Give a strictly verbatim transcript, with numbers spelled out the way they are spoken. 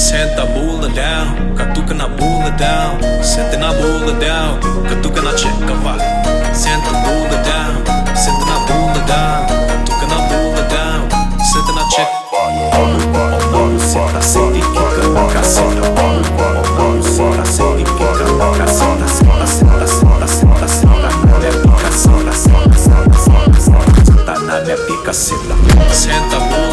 Senta a bula down, catuca na bula down. Senta na bula down, catuca na tcheca, vai. Senta a bula down, senta na bula down, catuca na bula down. Senta na tcheca. Não, senta, senta e quica na caceta. Não, senta, senta e quica na caceta. Senta, senta, senta, senta, senta na minha pica, senta, senta, senta, senta, senta na minha pica, senta. Senta a bula